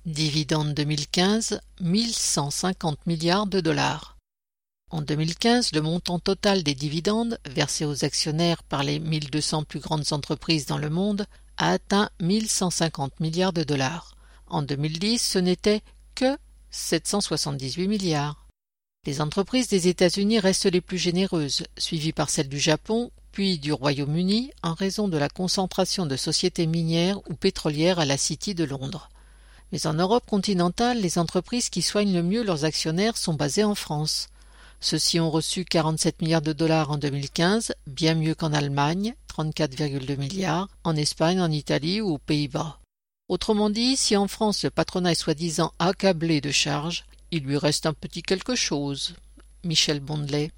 Dividende 2015, 1150 milliards de dollars. En 2015, le montant total des dividendes versés aux actionnaires par les 1200 plus grandes entreprises dans le monde a atteint 1150 milliards de dollars. En 2010, ce n'était que 778 milliards. Les entreprises des États-Unis restent les plus généreuses, suivies par celles du Japon, puis du Royaume-Uni, en raison de la concentration de sociétés minières ou pétrolières à la City de Londres. Mais en Europe continentale, les entreprises qui soignent le mieux leurs actionnaires sont basées en France. Ceux-ci ont reçu 47 milliards de dollars en 2015, bien mieux qu'en Allemagne, 34,2 milliards, en Espagne, en Italie ou aux Pays-Bas. Autrement dit, si en France le patronat est soi-disant accablé de charges, il lui reste un petit quelque chose. Michel Bondelet.